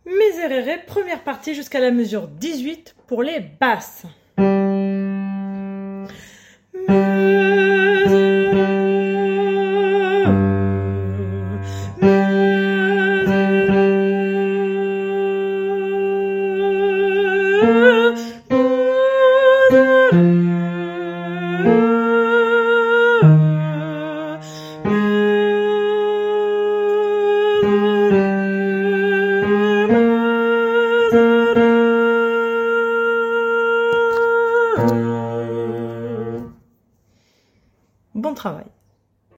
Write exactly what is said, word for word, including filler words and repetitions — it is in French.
Miserere, première partie jusqu'à la mesure dix-huit pour les basses. Bon travail.